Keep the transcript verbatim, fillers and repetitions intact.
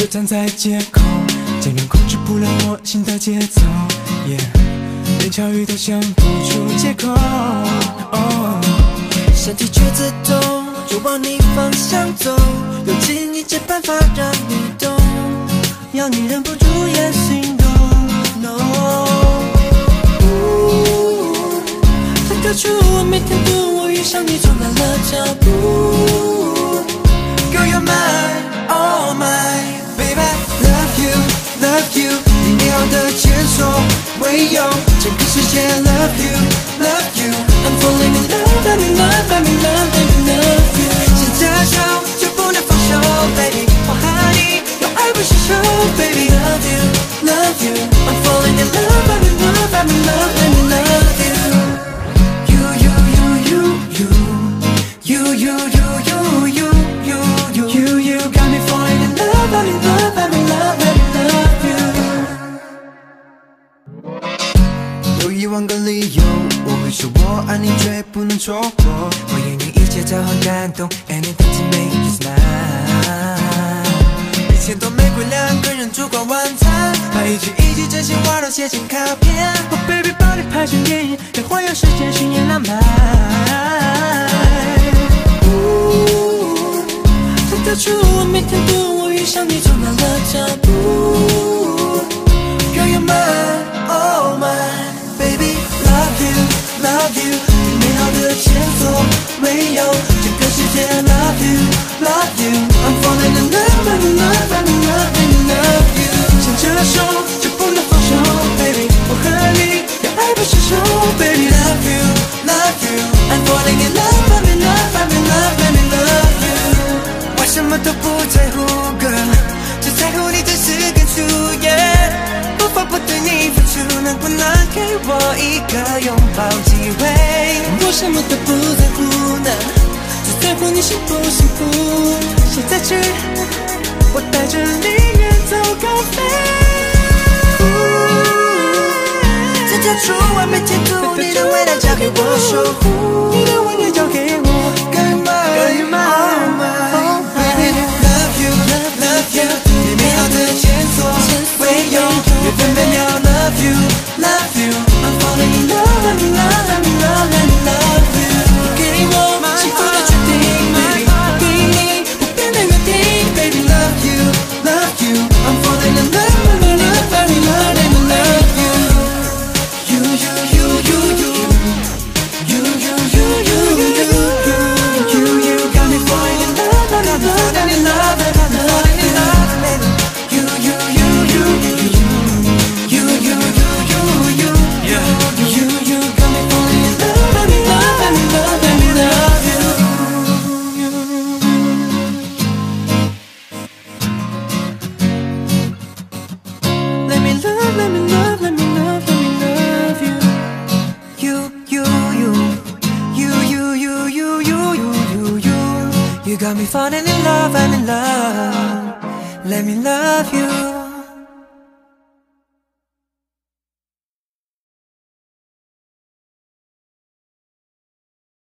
站在街口，竟然控制不了我心的节奏， yeah, 连巧语都想不出借口。Oh, 身体却自动就往你方向走，用尽一切办法让你懂，要你忍不住也心动。No， 才跳出我每天度，我遇上你走乱了脚步。Girl you're mine, oh my baby, love you, love you， 你美好的前所未有，整个世界 love you, love you。I'm falling in love, I'm in love, I'm in love, I'm in love you。先接受就不能放手 ，baby， 我和你有爱不释手 ，baby love you, love you。I'm falling in love, I'm in love, I'm in love, I'm in love you。You you you you you you you you you you you you got me falling in love, I'm in love, I'm in love, I'm in love you。有一万个理由，我会说我爱你，绝不能错过。我愿意一切交换感动 ，anything to make you smile。一千朵玫瑰，两个人烛光晚餐，把一句一句真心话都写成卡片。Oh baby， 把你拍成电影，让环游世界巡演浪漫。才跳出我每天度，我遇上你走乱了脚步。Girl you're mine, oh my。Baby, love you, love you， 你美好的前所未有，整个世界 love you, love you。I'm falling in love, I'm in love, I'm in love, I'm in love you。牵着手就不能放手 ，baby， 我和你要爱不释手 ，baby love you, love you。I'm falling in love, I'm in love, I'm in love, I'm in love you。我什么都不在乎 ，girl， 只在乎你真实感触 ，yeah。不否不对你付出，能不能给我一个拥抱机会？我什么都不在乎呢，只在乎你幸不幸福。现在去，我带着你远走高飞。这条出完美天途，你的未来交给我守护，你的温柔交给我。Girl you're mine, girl you're mine, oh my baby, love you, love you， 你美好的前所未有。越分别秒 love you, love you。I'm falling in love, I'm in love, I'm in love, I'm in love you。你给我幸福的决定 ，baby， 给你不变的约定 ，baby love you, love you。I'm falling in love, I'm in love, I'm in love, I'm in love you。You you you you you you you you you you you you got me falling in love, I'm in love, I'm in love, I'm in love, baby。You you you you you you you you you you you got me falling in love, I'm in love, I'm in love, I'm in love you。Let me love, let me love, let me love, let me love you。You you you you you you you you you you you got me falling in love, I'm in love. Let me love you.